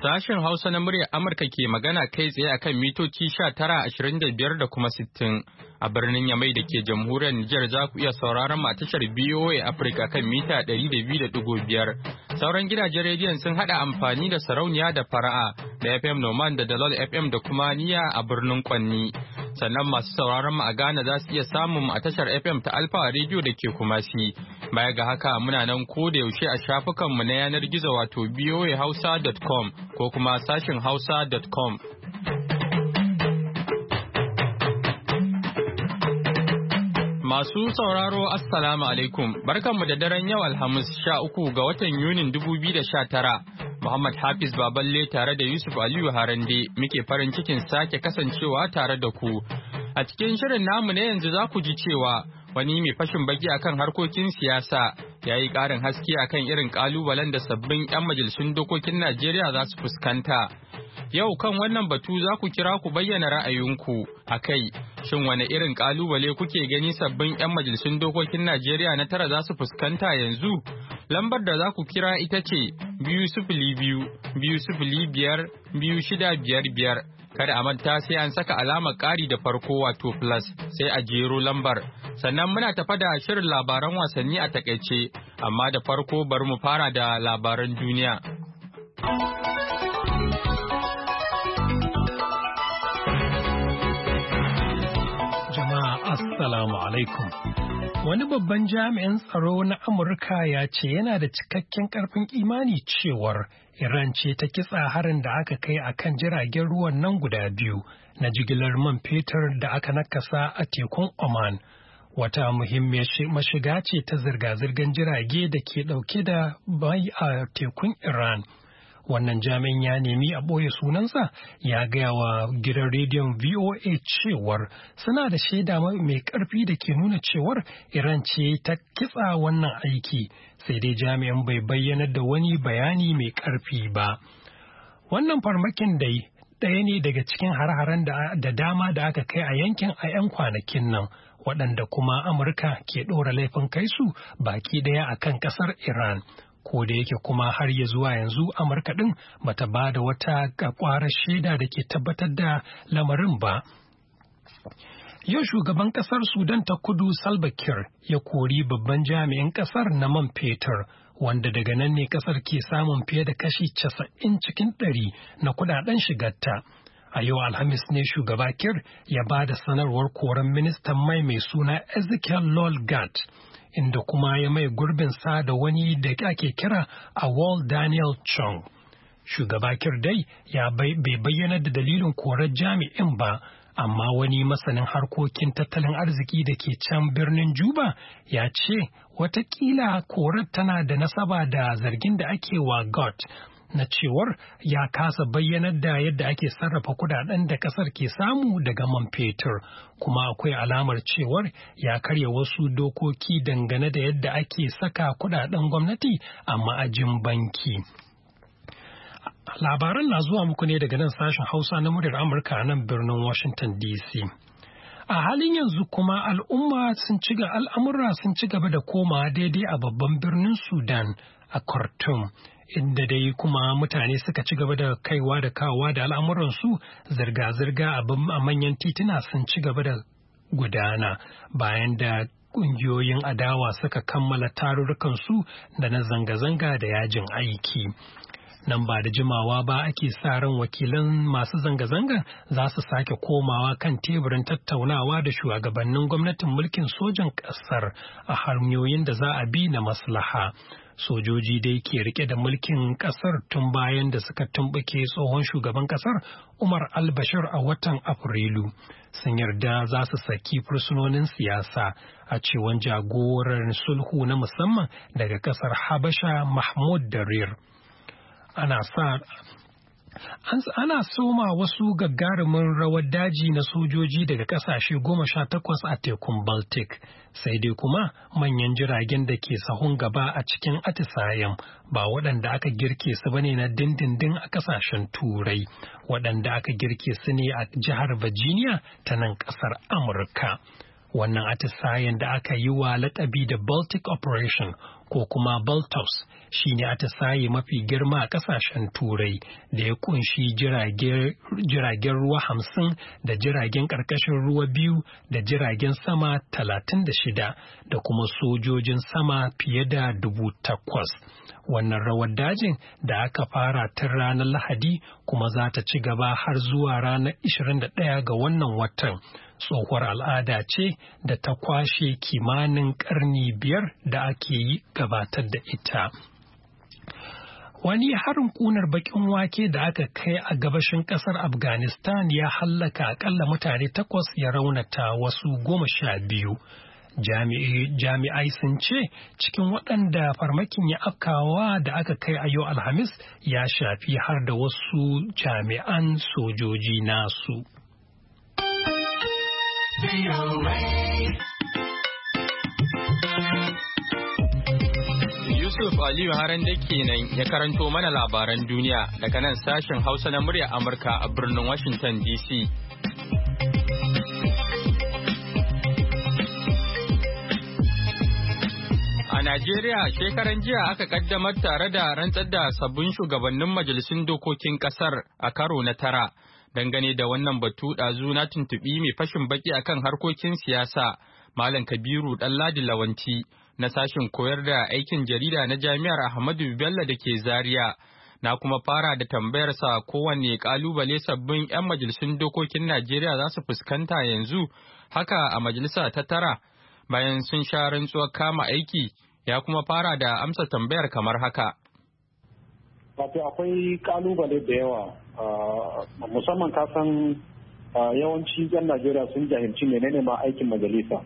Sashen Hausa na muryar Amurka ke magana kai tsaye akan mitoci 19,25 da kuma 60 a birnin Yamai da ke jamhuriyar Nijar za ku iya sauraron a tashar BOA Africa kan mita 200.5. Sauran gidajen rediyon sun hada amfani da sarauniya da fara'a da FM Noman da Dalol FM da kuma Niya a birnin Kwanni. Sannan masu sauraron mu a Ghana za su iya samun mu a tashar FM ta Alfa Radio da ke Kumasi. Baya ga haka muna nan ko da yaushe a shafukanmu na yanar gizo wato boahausa.com ko kuma sashin hausa.com. Masu sauraro Assalamu alaikum, barkanmu da daren yau Alhamis 13 ga watan Yunin 2019. Muhammad Hafiz Baballe tare da Yusuf Aliyu Harande muke farin cikin sake kasancewa tare da ku. A cikin shirin namu na yanzu za ku ji cewa wani mai fashin baki akan harkokin siyasa ya yi ƙarin haske akan irin ƙalubalen da sabbin 'yan majalisun dokokin Najeriya za su fuskanta. Yau kan wannan batu za ku kira ku bayyana ra'ayinku a kai, shin wane irin ƙalubale kuke gani sabbin 'yan majalisun dokokin Najeriya na tara za su fuskanta yanzu? Lambar da za ku kira ita ce 202-205-2655. Kada a manta sai an saka alamar ƙari da farko wato plus sai a jero lambar. Sannan muna tafa da shirin labaran wasanni a takaice, amma da farko bari mu fara da labaran duniya. Jama'a Assalamu alaikum. Wani babban jami'in tsaro na Amurka ya ce yana da cikakken ƙarfin imani cewar Iran ce ta kitsa harin da aka kai a kan jiragen ruwan nan guda biyu na jigilar man fetur da aka nakasa a tekun Oman. Wata muhimmiyar mashiga ce ta zirga-zirgar jirage da ke ɗauke da bai a tekun Iran. Wannan jami'in ya nemi a ɓoye sunansa ya gaya wa gidan rediyon VOA cewar suna da shaida mai ƙarfi da ke nuna cewar Iran ce ta kitsa wannan aiki, sai dai jami'in bai bayyana da wani bayani mai ƙarfi ba. Wannan farmakin dai ɗaya ne daga cikin har-haren da dama da aka kai a yankin a 'yan kwanakin nan, waɗanda kuma Amurka ke ɗora laifin kai su baki ɗaya a kan ƙasar Iran. Ko da yake kuma har ya zuwa yanzu Amurka ɗin bata ba da wata ƙwaƙwarar shaida da ke tabbatar da lamarin ba. Yau shugaban ƙasar Sudan ta kudu Salva Kiir ya kori babban jami'in ƙasar na man fetur, wanda daga nan ne ƙasar ke samun fiye da kashi 90 cikin 100 na kudaden shigarta. A yau Alhamis ne shugaba Kiir ya ba da sanarwar koren ministan mai suna Ezekiel Lolgat, inda kuma ya mai gurbin sa da wani da ake kira Awol Daniel Chong. Shugaba Kiir dai bai bayyana da dalilin korar jami'in ba, amma wani masanin harkokin tattalin arziki da ke can birnin Juba ya ce watakila korar tana da nasaba da zargin da ake wa GOT na cewar ya kasa bayyanar da yadda ake sarrafa kudaden da kasar ke samu daga man fetur, kuma akwai alamar cewar ya karya wasu dokoki dangane da yadda ake saka kudaden gwamnati a ma'ajin banki. Labaran na zuwa muku ne daga nan sashen Hausa na muryar Amurka a nan birnin Washington DC. A halin yanzu kuma al'amura sun ci gaba da komawa daidai a babban birnin Sudan a Khartoum, inda dai kuma mutane suka ci gaba da kaiwa da kawowa da al'amuransu, zirga-zirga a manyan tituna sun ci gaba da gudana bayan da ƙungiyoyin adawa suka kammala tarurrukansu da na zanga-zanga da yajin aiki. Nan ba da jimawa ba ake sa ran wakilan masu zanga-zanga za su sake komawa kan teburin tattaunawa da shugabannin gwamnatin mulkin sojan ƙasar a hanyoyin da za a bi na maslaha. Sojoji dai ke rike da mulkin ƙasar tun bayan da suka tumɓuke tsohon shugaban ƙasar Umar al-Bashir a watan Afrilu. Sun yarda za su saki fursunonin siyasa a cewan jagorar sulhu na musamman daga ƙasar Habasha Mahmud Darir. Ana soma wasu gagarumin rawar daji na sojoji daga kasashe 18 a tekun Baltic, sai dai kuma manyan jiragen da ke sahun gaba a cikin atisayen ba waɗanda aka girke su bane na dindindin a kasashen Turai, waɗanda aka girke su ne a jihar Virginia ta nan ƙasar Amurka. Wannan atisayen da aka yi wa lakabi da Baltic Operation ko kuma Baltos shi ne atisaye mafi girma a ƙasashen Turai da ya kunshi jiragen ruwa 50 da jiragen ƙarƙashin ruwa 2 da jiragen sama 36 da kuma sojojin sama fiye da 8,000. Wannan rawar dajin da aka fara tun ranar Lahadi kuma za ta ci gaba har zuwa ranar 21 ga wannan watan. Tsohuwar al'ada ce da ta kwashe kimanin ƙarni 5 da ake yi gabatar da ita. Wani harin ƙunar baƙin wake da aka kai a gabashin ƙasar Afghanistan ya hallaka akalla mutane 8 ya raunata wasu 12. Jami'ai sun ce cikin waɗanda farmakin ya afkawa da aka kai a yau Alhamis ya shafi har da wasu jami'an sojoji nasu. Yusuf Aliyu Harande kenan ya karanto mana labaran duniya daga nan sashen Hausa na murya Amurka a birnin Washington DC. A Najeriya shekaran jiya aka kaddamar tare da rantsar da sabbin shugabannin majalisun dokokin kasar a karo na 9. Dangane da wannan batu ɗazu na tuntuɓi mai fashin baki akan harkokin siyasa Malam Kabiru Ɗanladi Lawanti na sashen koyar da aikin jarida na Jami'ar Ahmadu Bello da ke Zaria. Na kuma fara da tambayarsa kowanne ƙalubale sabbin 'yan majalisun dokokin Najeriya za su fuskanta yanzu haka a majalisa ta 9 bayan sun sha rantsuwar kama aiki, ya kuma fara da amsa tambayar kamar haka. Wato akwai ƙalubale da yawa. Musamman kasan yawanci 'yan Najeriya sun jahilci menene ma aikin majalisa.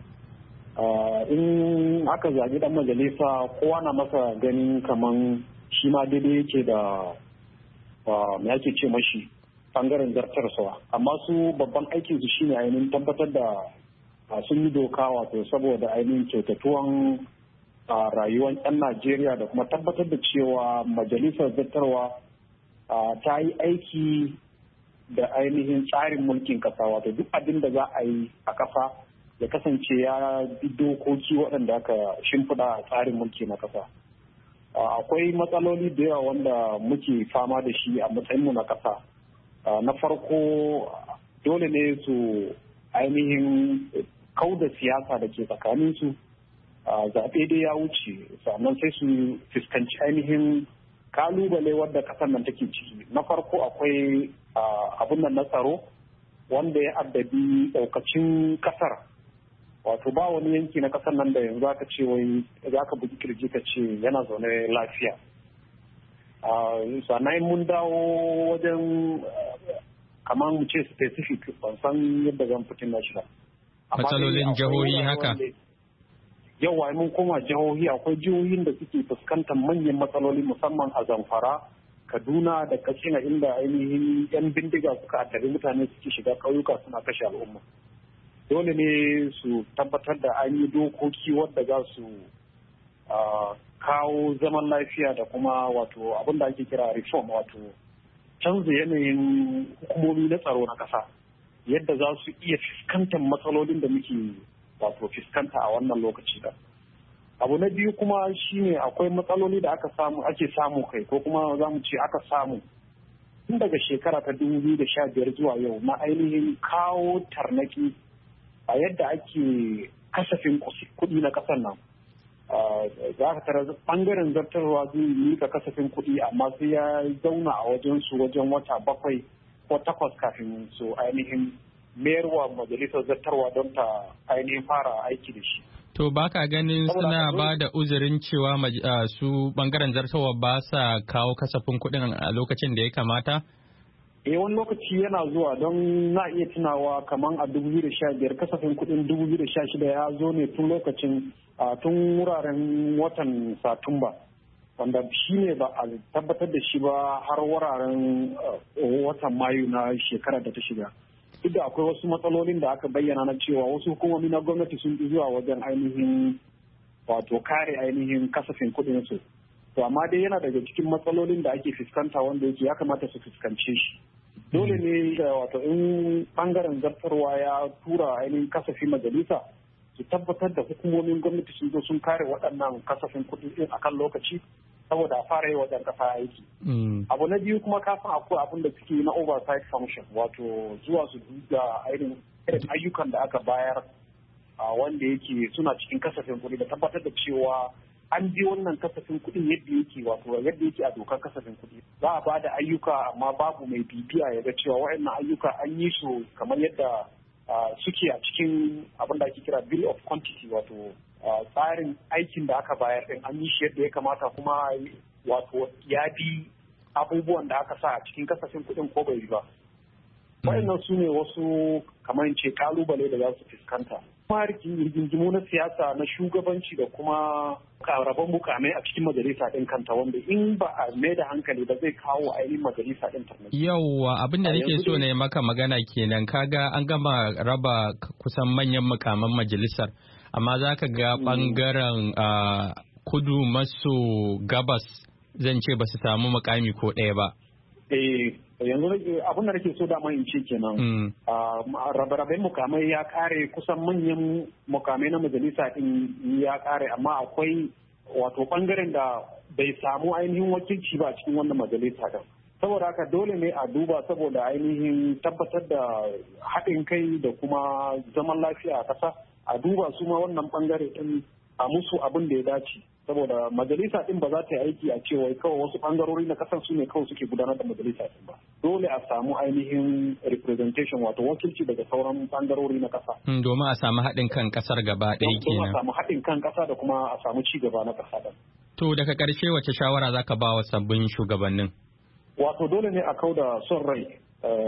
In aka zaɓi ɗan majalisa kowa na masa ganin kaman shi ma daidai yake da me ake ce mashi ɓangaren zartarsa. Amma su babban aikin su shine ainihin tabbatar da sun yi doka wato saboda ainihin kyautatuwan rayuwar 'yan Najeriya da kuma tabbatar da cewa majalisar zartarwa ta yi aiki da ainihin tsarin mulkin kasa wato duk abin da za a yi a kasa ya kasance ya bi dokoki waɗanda aka shimfiɗa a tsarin mulki na kasa. Akwai matsaloli da yawa wanda muke fama da shi a matsayinmu na kasa. Na farko dole ne su ainihin kauda siyasa da ke tsakaninsu. Zaɓe dai ya wuce sannan sai su fuskanci ainihin kalubale wadda kasar nan take ciki. Na farko akwai abin nan na tsaro wanda ya addabi ɗaukacin kasar, wato ba wani yanki na kasar nan da yanzu aka ce wai za ka bugi kirji ka ce yana zaune lafiya. Sannan mun dawo wajen kamar mu ce specific, ban san yadda zan fitin na shi ba. Matsalolin jihohi haka? Yawa mun koma jihohi, akwai jihohin da suke fuskantar manyan matsaloli musamman a Zamfara, Kaduna da Katsina inda ainihin 'yan bindiga suka addabi mutane suke shiga ƙauyuka suna kashe al'umma. Dole ne su tabbatar da an yi dokoki wadda za su kawo zaman lafiya da kuma wato abin da ake kira reform, wato canza yanayin hukumomi na tsaro na ƙasa yadda za su iya fuskantar matsalolin da muke wato fuskanta a wannan lokaci da. Abu na biyu kuma shine akwai matsaloli da ake samu kai ko kuma za mu ce aka samu tun daga shekara ta 2015 zuwa yau na ainihin kawo tarnaki a yadda ake kasafin kuɗi na ƙasar nan. Za ka tara ɓangaren zartarwa zai mika kasafin kuɗi amma sai ya zauna a wajen wata 7 ko 8 kafin su ainihin mayarwa majalisar zartarwa don ta ainihin fara aiki da shi. To ba ka ganin suna ba da uzurin cewa su bangaren zartarwa ba sa kawo kasafin kuɗin a lokacin da ya kamata? Wani lokaci yana zuwa don na iya tunawa kamar a 2015 kasafin kuɗin 2016 ya zo ne tun lokacin tun wuraren watan Satumba, wanda shi ne ba a tabbatar da shi ba har wuraren watan Mayu na shekarar da ta shiga. Duk da akwai wasu matsalolin da aka bayyana na cewa wasu hukumomi na gwamnati sun fi zuwa wajen ainihin wato kare ainihin kasafin kuɗin su. To amma dai yana daga cikin matsalolin da ake fuskanta wanda yake ya kamata su fuskance shi. Dole ne wato in bangaren zartarwa ya tura ainihin kasafin majalisa su tabbatar da hukumomin gwamnati sun zo sun kare waɗannan kasafin kuɗi ɗin akan lokaci saboda a fara yi wajen ƙasa aiki. Abu na biyu kuma kafin akwai abin da suke na oversight function, wato zuwa su duba irin ayyukan da aka bayar wanda yake suna cikin kasafin kuɗi da tabbatar da cewa an bi wannan kasafin kuɗin yadda yake, wato yadda yake a dokar kasafin kuɗi. Za a ba da ayyuka amma babu mai bibiya ya ga cewa waɗannan ayyuka an yi su kamar yadda suke a cikin abin da ake kira bill of quantity, wato tsarin aikin da aka bayar din an yi shi yadda ya kamata kuma wato ya bi abubuwan da aka sa a cikin kasafin kuɗin ko bai yi ba. Waɗannan su ne wasu kamar ce kalubale da za su fuskanta. Kuma rigingimu na siyasa na shugabanci da kuma rabon mukamai a cikin majalisa ɗin kanta, wanda in ba a mai da hankali ba zai kawo ainihin majalisa ɗin tarnaki. Yawwa, abin da nake so na yi maka magana kenan, kaga an gama raba kusan manyan mukaman majalisar, amma za ka ga ɓangaren kudu maso gabas zan ce ba su samu mukami ko ɗaya ba. Yanzu abin da nake so dama in ce kenan rabe-raben mukamai ya kare, kusan manyan mukamai na majalisa din ya kare, amma akwai wato bangaren da bai samu ainihin wakilci ba cikin wannan majalisa din. Saboda haka dole ne a duba saboda ainihin tabbatar da haɗin kai da kuma zaman lafiya a ƙasa, a duba su ma wannan bangare din a musu abin da ya dace. Saboda majalisa din ba za ta yi aiki a cewa kawai wasu bangarori na kasan su ne kawai suke gudanar da majalisa din ba. Dole a samu ainihin representation, wato wakilci daga sauran bangarori na kasa. Domin a samu haɗin kan kasar gaba ɗaya kenan. Domin a samu haɗin kan kasa da kuma a samu ci gaba na kasa din. To daga ƙarshe wace shawara za ka ba wa sabbin shugabannin? Wato dole ne a kauda son rai.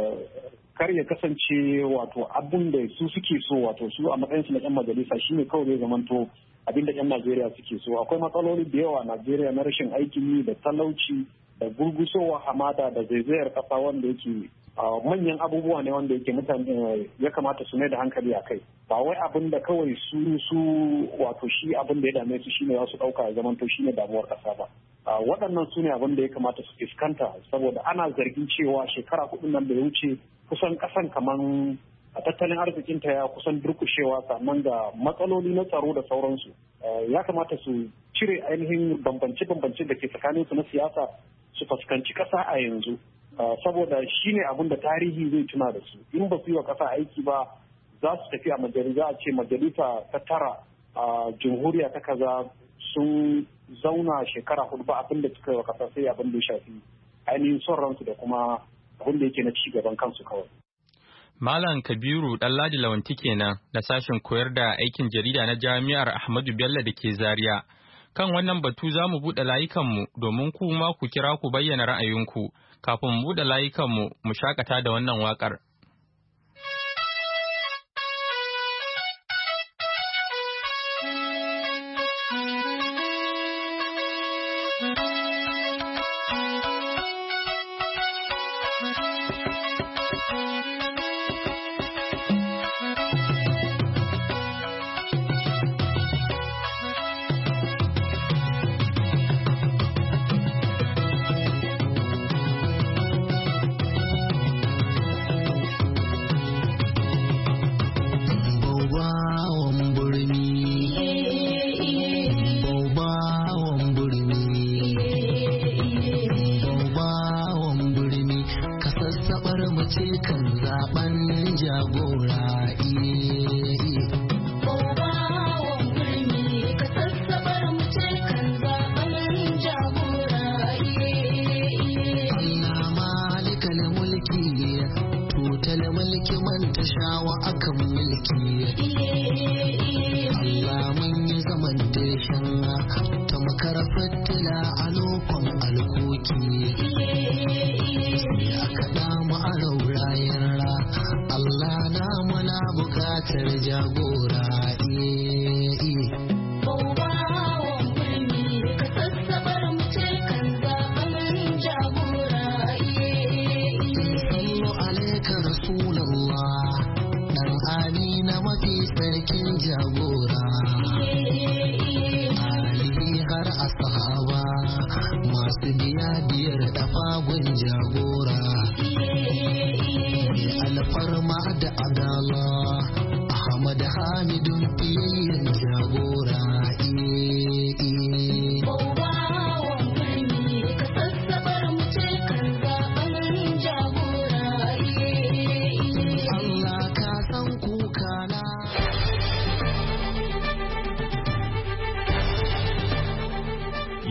Kar ya kasance wato abin da su suke so, wato su a matsayin su na 'yan majalisa shine kawai zai zamanto abin da 'yan Najeriya suke so. Akwai matsaloli da yawa a Najeriya na rashin aikin yi da talauci da gurgusowa hamada da zaizayar kasa wanda yake manyan abubuwa ne wanda yake mutane ya kamata su mai da hankali a kai. Ba wai abin da kawai su wato shi abin da ya dame su shine za su ɗauka ya zamanto shine damuwar kasa ba. Waɗannan su ne abin da ya kamata su fuskanta, saboda ana zargin cewa shekara 4 nan da ya wuce kusan ƙasan kaman a tattalin arzikinta ya kusan durkushewa, sannan ga matsaloli na tsaro da sauransu. Ya kamata su cire ainihin bambance-bambance da ke tsakaninsu na siyasa, su fuskanci ƙasa a yanzu, saboda shi ne abin da tarihi zai tuna da su. In ba su yi wa ƙasa aiki ba za su tafi a majalisa, a ce majalisa ta tara a jamhuriya ta kaza sun zauna shekara 4 ba abin da suka yi wa ƙasa sai abin da ya shafi ainihin son ransu da kuma abin da yake na ci gaban kansu kawai. Malam Kabiru Ɗanladi Lawanti kenan da sashen koyar da aikin jarida na Jami'ar Ahmadu Bello da ke Zaria. Kan wannan batu za mu buɗe layukanmu domin ku ma ku kira ku bayyana ra'ayinku. Kafin mu buɗe layukanmu mu shakata da wannan waƙar.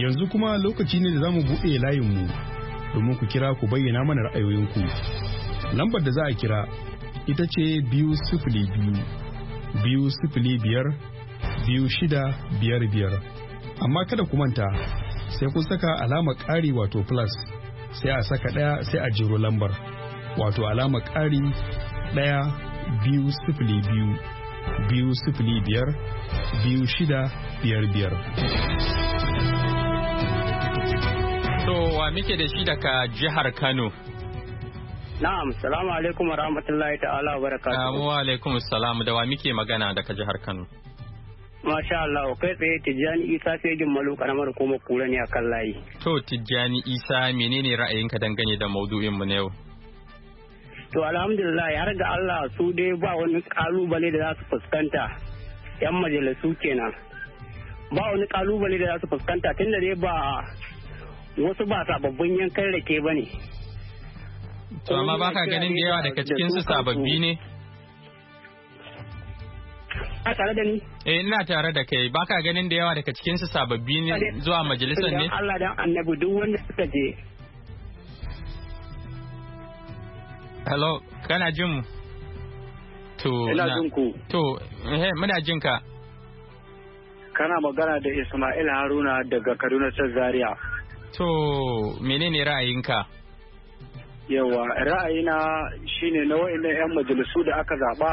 Yanzu kuma lokaci ne da za mu buɗe layinmu domin ku kira ku bayyana mana ra'ayoyinku. Lambar da za a kira ita ce 2-0-2-5-2-6-5-5. Amma kada ku manta sai kun saka alamar ƙari wato plus sai a saka ɗaya sai a jiro lambar wato alamar ƙari 1-2-0-2-5-2-6-5-5. To wa muke da shi daga jihar Kano? Na'am, salamu alaikum wa rahmatullahi ta'ala wa barakatuhu. Wa alaikum salam, da wa muke magana daga jihar Kano? Masha Allah, kai tsaye Tijjani Isa Fejin Malu karamar hukumar Kura ne akan layi. To Tijjani Isa, menene ra'ayinka dangane da maudu'in mu na yau? To alhamdulillah, har ga Allah su dai ba wani kalubale da za su fuskanta, yan majalisu kenan. Ba wani kalubale da za su fuskanta tunda dai ba wasu ba sababbin yankan rake ba ne. To amma baka ganin da yawa daga cikin su sababbi ne? A tare da ni? Ina tare da kai. Baka ganin da yawa daga cikin su sababbi ne zuwa majalisar ne? Allah dan Annabi duk wanda suka je. Hello, kana jin mu? To ina jin ku. To muna jin ka. Kana magana da Ismail Haruna daga Kaduna ta Zaria. To menene ra'ayinka? Yawa, ra'ayina shine na wa'annan 'yan majalisu da aka zaba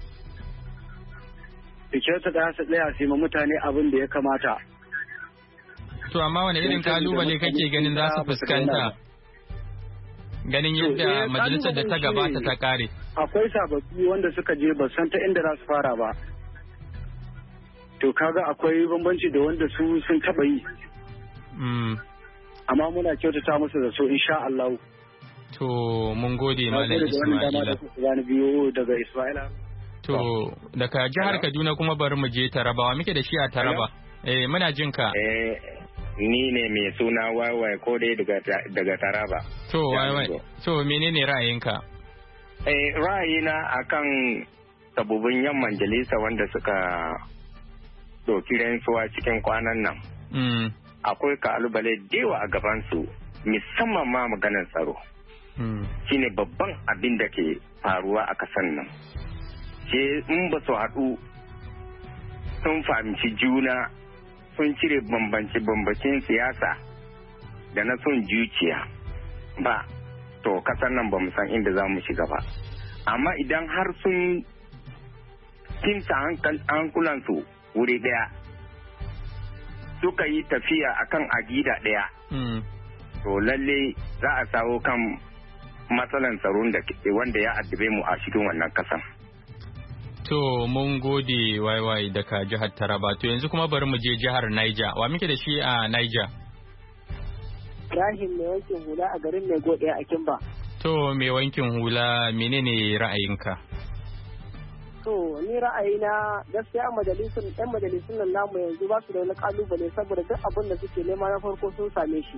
da kyauta da su tsaya su ma mutane abin da ya kamata. To amma wani irin kalubale kake ganin za su fuskanta? Ganin yadda majalisar da ta gabata ta kare. Akwai sababbi wanda suka je ba san ta inda za su fara ba. To kaga akwai bambanci da wanda su sun taba yi. Amma muna kyautata musu da so insha Allah. To mun gode Malam Ismaila. Daga Ismaila. To daga jihar Kaduna kuma bari mu je Taraba. Wa muke da shi a Taraba? Muna jin ka. Ni ne mai suna Waiwai ko dai daga Taraba. To Waiwai. To menene ra'ayinka? Ra'ayina akan sabobin yan majalisa wanda suka ɗauki rantsuwa cikin kwanan nan. Akwai kalubale dewa a gabansu musamman ma maganar tsaro. Shine babban abin da ke faruwa a kasan nan. Ce in ba su haɗu sun fahimci juna sun cire bambance-bambancin siyasa da na son zuciya ba, to kasan nan ba mu san inda za mu shiga ba. Amma idan har sun kimsa hankulansu wuri ɗaya suka yi tafiya akan agida ɗaya, to lalle za a sawo kan matsalan tsaron da wanda ya addabe mu a cikin wannan kasan. To mun gode waiwai daga jihar Taraba. To yanzu kuma bari mu je jihar Niger. Wa muke da shi a Niger? Ibrahim mai wankin hula a garin mai gode a Kimba. To mai wankin hula menene ra'ayinka? To ni ra'ayina gaskiya yan majalisun nan namu yanzu ba su da wani kalubale saboda duk abin da suke nema na farko sun same shi.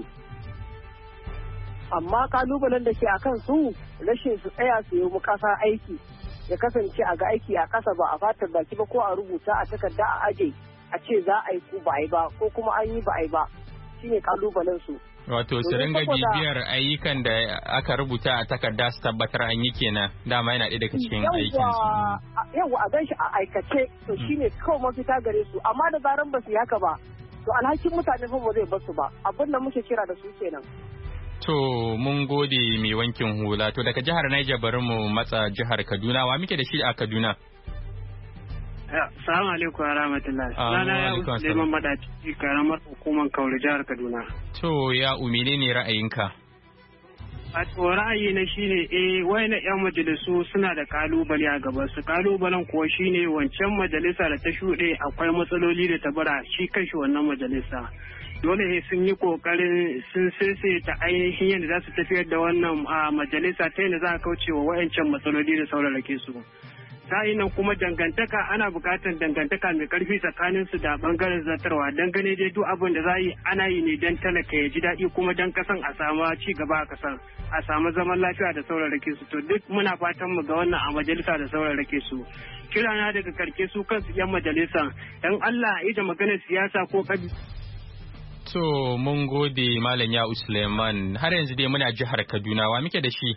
Amma kalubalen da ke akan su rashin su tsaya su yi kasa aiki. Ya kasance a ga aiki a ƙasa ba a fatar baki ba ko a rubuta a takarda a aje a ce za a yi ko ba a yi ba ko kuma an yi ba a yi ba shine kalubalen su. Wato su ringa bibiyar ayyukan da aka rubuta a takarda su tabbatar an yi kenan dama yana ɗaya daga cikin aikin su. Yawwa a ganshi a aikace to shine kawai mafita gare su amma da zaran ba su yi haka ba to alhakin mutane fa ba zai basu ba abin da muke kira da su kenan. To mun gode mai wankin hula. To daga jihar Niger bari mu matsa jihar Kaduna. Wa muke da shi a Kaduna? Assalamu alaikum wa rahmatullahi. Sana ya Usman Madaci karamar hukumar Kauru jihar Kaduna. To ya umine ne ra'ayinka? A to ra'ayi na shine wayannan yan majalisu suna da kalubale a gaban su. Kalubalen kuwa shine wancan majalisa da ta shuɗe akwai matsaloli da ta bara shi kanshi wannan majalisa. Dole ne sun yi kokarin sun ta ainihin yadda za su tafiyar da wannan majalisa ta yadda za a kauce wa wayancan matsaloli da saurarake su. Nan kuma dangantaka ana buƙatar dangantaka mai ƙarfi tsakanin su da bangaren zartarwa dangane dai duk abin da za yi ana yi ne don talaka ya ji daɗi kuma don kasan a samu ci gaba a kasan a samu zaman lafiya da saurarake su to duk muna fatan mu ga wannan a majalisa da saurarake su. Kirana daga karke su kansu yan majalisa dan Allah ya da maganar siyasa ko To mun gode Malam Ya'u Suleiman, har yanzu dai muna jihar Kaduna, wa muke da shi?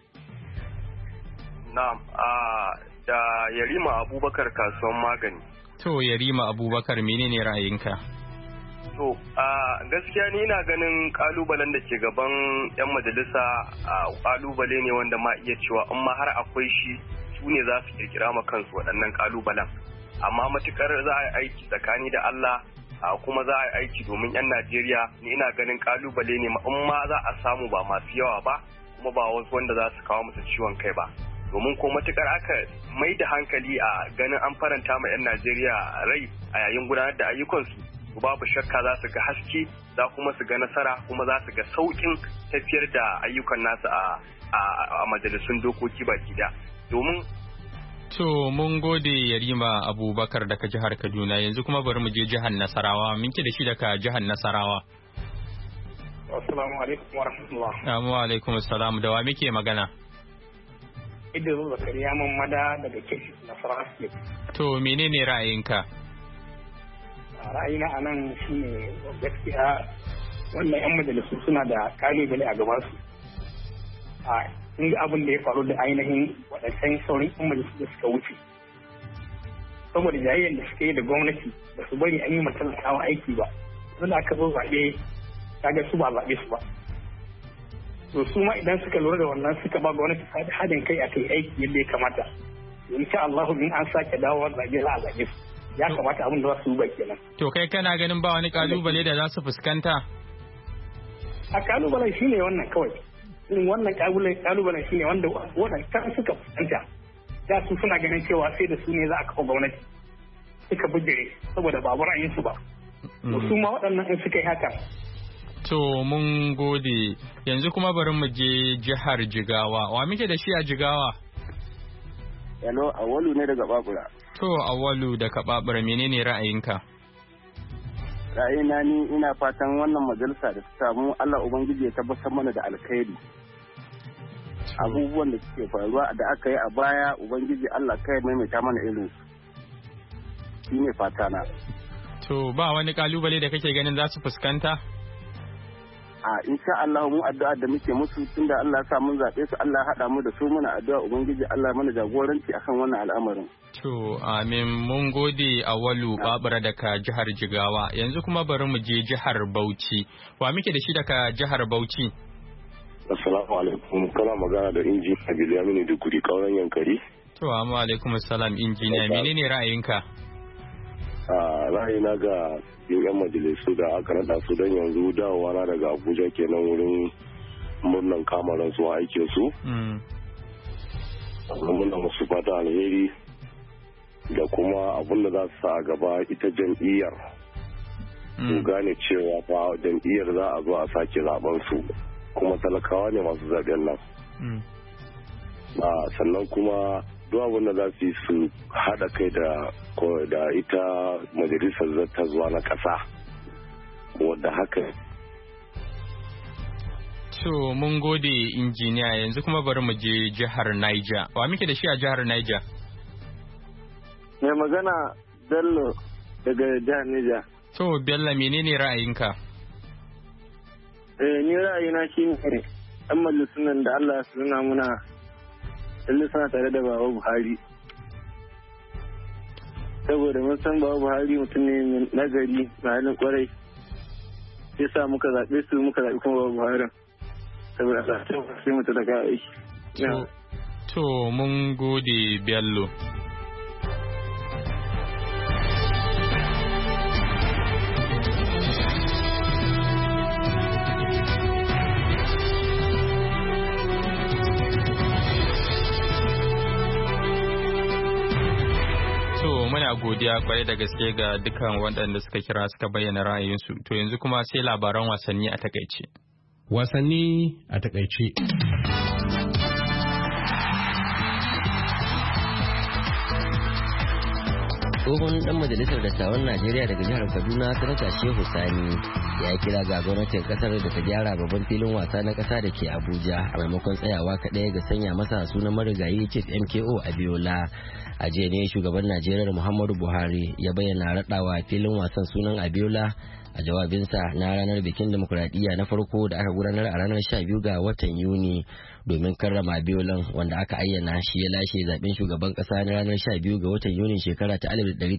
Na'am, da Yarima Abubakar kasuwan magani. To Yarima Abubakar, menene ra'ayinka? To gaskiya ni na ganin kalubalen da ke gaban 'yan majalisa kalubale ne wanda ma iya cewa in ma har akwai shi su ne za su kirkira ma kansu waɗannan kalubalen. Amma matukar za a yi aiki tsakani da Allah kuma za a yi aiki domin 'yan Najeriya, ni ina ganin kalubale ne in ma za a samu ba masu yawa ba kuma ba wasu wanda za su kawo musu ciwon kai ba. Domin ko matukar aka mai da hankali a ganin an faranta ma 'yan Najeriya rai a yayin gudanar da ayyukansu, babu shakka za su ga haske, za kuma su ga nasara, kuma za su ga sauƙin tafiyar da ayyukan nasu a majalisun dokoki baki da. Domin To mun gode Yarima Abubakar daga jihar Kaduna, yanzu kuma bari mu je jihar Nasarawa. Minke da shi daga jihar Nasarawa. Assalamu alaikum wa rahmatullah. Wa alaikum assalam, da wa muke magana? Idris Zakariya Mamada daga Kefi Nasarawa State. To menene ra'ayinka? Ra'ayina a nan shine gaskiya wannan 'yan majalisu suna da kalubale a gabansu. Sun ga abin da ya faru da ainihin waɗancan saurin 'yan majalisu da suka wuce. Saboda jayayyar da suka yi da gwamnati ba su bari an yi matalakawa aiki ba. Wanda aka zo zaɓe, kaga su ba zaɓe su ba. To su ma idan suka lura da wannan suka ba gwamnati haɗin kai a kai aiki yadda ya kamata. Insha Allah in an sake dawowa zaɓe za a zaɓe su. Ya kamata abin da za su yi ba kenan. To kai kana ganin ba wani kalubale da za su fuskanta? A kalubalen shine wannan kawai. Wannan kalubalen shine wanda kan suka fuskanta. Da su suna ganin cewa sai da su ne za a kafa gwamnati. Suka bijire saboda babu ra'ayinsu ba. To su ma waɗannan in suka yi haka. To mun gode. Yanzu kuma bari mu je jihar Jigawa. Wa muke da shi a Jigawa? Hello, Awalu ne daga Babura. To Awalu daga Babura, menene ra'ayinka? Ra'ayina ni ina fatan wannan majalisa da ta samu Allah Ubangiji ya tabbatar mana da alkhairi. Abubuwan da suke faruwa da aka yi a baya Ubangiji Allah kai maimaita mana irin su. Shi ne fatana. To ba wani kalubale da kake ganin za su fuskanta? Insha Allah mu addu'a da muke musu tunda Allah sa mun zaɓe su, Allah haɗa mu da su, muna addu'a Ubangiji Allah mana jagoranci akan wannan al'amarin. To amin, mun gode Awalu Babura daga jihar Jigawa. Yanzu kuma bari mu je jihar Bauchi. Wa muke da shi daga jihar Bauchi? Assalamu alaikum, kana magana da injiniya Bilyaminu da Guri kauran Yankari. To amma alaikum assalam injiniya, menene ra'ayinka? Ra'ayina ga yan majalisu da aka nada su don yanzu dawowa na daga Abuja kenan wurin murnan kamaran su aikin su. Muna musu fata alheri da kuma abin da za su sa a gaba ita jam'iyyar. Su gane cewa fa jam'iyyar za a zo a sake zaben su, kuma talakawa ne masu zaben nan. Sannan kuma duk abin da za su yi su haɗa kai da ita majalisar zata zuwa na ƙasa wadda haka. To mun gode injiniya, yanzu kuma bari mu je jihar Niger. Wa muke da shi a jihar Niger? Mai magana Bello daga jihar Niger. To Bello, menene ra'ayinka? Ni ra'ayina shi ne ɗan majalisun nan da Allah su nuna muna lalle suna tare da Baba Buhari. Saboda mun san Baba Buhari mutum ne nagari na halin kwarai. Sai sa muka zaɓe su, muka zaɓi kuma Baba Buhari. Saboda sai mu daga aiki. To mun gode Bello. Muna godiya kwarai da gaske ga dukkan waɗanda suka kira suka bayyana ra'ayinsu. To yanzu kuma sai labaran wasanni a takaice. Wasanni a takaice. Tsohon dan majalisar dattawan Najeriya daga jihar Kaduna Sanata Shehu Sani ya kira ga gwamnatin kasar da ta gyara babban filin wasa na kasa da ke Abuja a maimakon tsayawa kaɗai ga sanya masa sunan marigayi Chief MKO Abiola. A jiya ne shugaban Najeriya Muhammadu Buhari ya bayyana raɗawa filin wasan sunan Abiola a a jawabinsa na ranar bikin demokuraɗiyya na farko da aka gudanar a ranar 12 ga watan Yuni domin karrama Abiola wanda aka ayyana shi ya lashe zaben shugaban ƙasa na ranar 12 ga watan Yuni shekara ta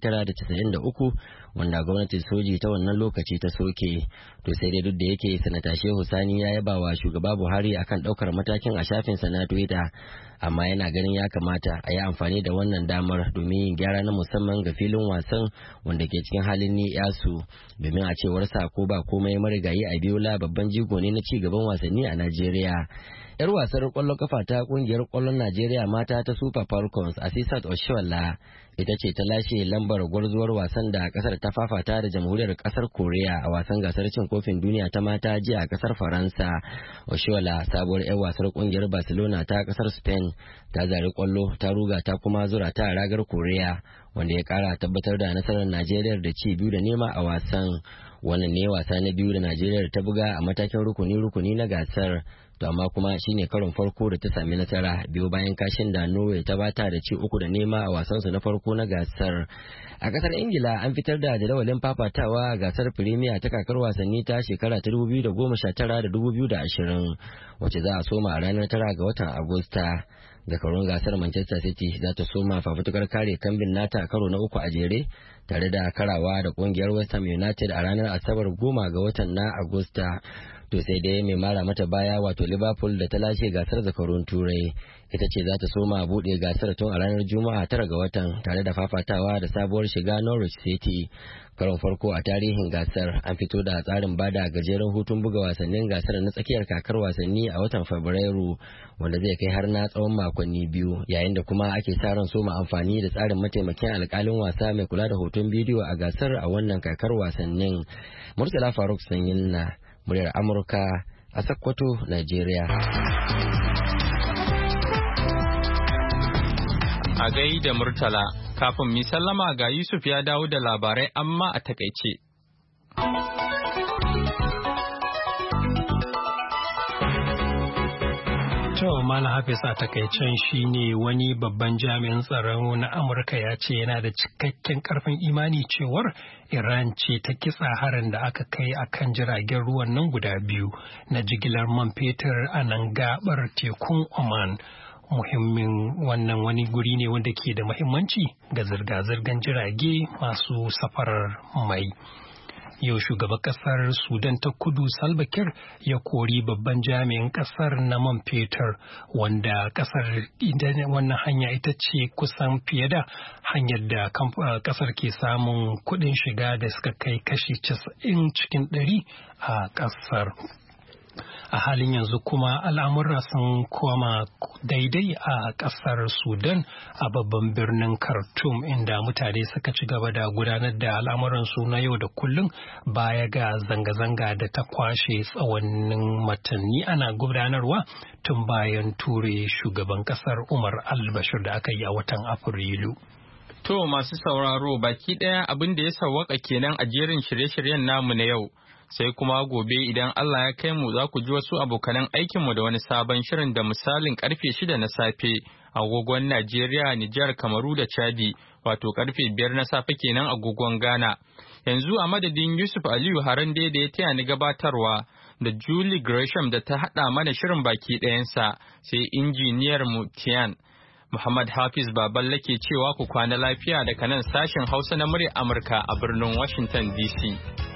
1993 wanda gwamnatin soji ta wannan lokaci ta soke. To sai dai duk da yake sanata Shehu Sani ya yaba wa shugaba Buhari akan ɗaukar matakin a shafinsa na Twitter, amma yana ganin ya kamata a yi amfani da wannan damar domin yin gyara na musamman ga filin wasan wanda ke cikin halin ni'yasu, domin a cewarsa ko ba komai marigayi Abiola babban jigo ne na ci gaban wasanni a Najeriya. Yar wasar kwallon kafa ta kungiyar kwallon Najeriya mata ta Super Falcons Asisat Oshoala ita ce ta lashe lambar gwarzuwar wasan da kasar ta fafata da jamhuriyar kasar Korea a wasan gasar cin kofin duniya ta mata jiya a kasar Faransa. Oshoala sabuwar yar wasar kungiyar Barcelona ta kasar Spain ta zari kwallo ta ruga ta kuma zura ta ragar Korea wanda ya kara tabbatar da nasarar Najeriya da ci 2-0 a wasan. Wannan ne wasa na biyu da Najeriya ta buga a matakin rukuni-rukuni na gasar, to amma kuma shine karon farko da ta sami nasara biyo bayan kashin da Norway ta bata da ci 3-0 a wasansu na farko na gasar. A kasar Ingila an fitar da jadawalin fafatawa a gasar Premier ta kakar wasanni ta shekara ta 2019 da 2020 wacce za a soma a ranar 9 ga watan Agusta. Zakarun gasar Manchester City za ta soma fafutukar kare kambin nata karo na 3 a jere tare da karawa da kungiyar West Ham United a ranar Asabar 10 ga watan na Agusta. To sai dai mai mara mata baya wato Liverpool da ta lashe gasar zakarun Turai ita ce za ta soma buɗe gasar tun a ranar Juma'a 9 ga watan tare da fafatawa da sabuwar shiga Norwich City. Karon farko a tarihin gasar an fito da tsarin bada gajeren hutun buga wasannin gasar na tsakiyar kakar wasanni a watan Fabrairu wanda zai kai har na tsawon makonni 2, yayin da kuma ake sa ran soma amfani da tsarin mataimakin alkalin wasa mai kula da hoton bidiyo a gasar a wannan kakar wasannin. Murtala Faruk Sanyin na muryar Amurka a Sokoto, Najeriya. A gai da Murtala, kafin mi sallama ga Yusuf ya dawo da labarai amma a takaice. To Malam Hafiz a takaicen shi ne wani babban jami'in tsaron na Amurka ya ce yana da cikakken karfin imani cewar Iran ce ta kitsa harin da aka kai a kan jiragen ruwan nan guda biyu na jigilar man fetur a nan gabar tekun Oman. Muhimmin wannan wani guri ne wanda ke da muhimmanci ga zirga-zirgar jirage masu safarar mai. Yau shugaban kasar Sudan ta kudu Salva Kiir ya kori babban jami'in kasar na man fetur wanda kasar wannan hanya ita ce kusan fiye da hanyar da kasar ke samun kuɗin shiga da suka kai kashi 90 cikin 100 a kasar. A halin yanzu kuma al'amura sun koma daidai a ƙasar Sudan a babban birnin Khartoum inda mutane suka ci gaba da gudanar da al'amuransu na yau da kullum baya ga zanga-zanga da ta kwashe tsawannin watanni ana gudanarwa tun bayan ture shugaban ƙasar Umar al-Bashir da aka yi a watan Afrilu. To masu sauraro baki ɗaya abin da ya sawwaka kenan a jerin shirye-shiryen namu na yau. Sai kuma gobe idan Allah ya kai mu za ku ji wasu abokanan aikinmu da wani sabon shirin da misalin karfe 6 na safe agogon Najeriya, Nijar, Kamaru da Chadi, wato karfe 5 na safe kenan agogon Ghana. Yanzu a madadin Yusuf Aliyu Harande da ya taya ni gabatarwa da Julie Gresham da ta haɗa mana shirin baki ɗayansa sai injiniyar mu Tian. Muhammad Hafiz Baballe ke cewa ku kwana lafiya daga nan sashen Hausa na murya Amurka a birnin Washington DC.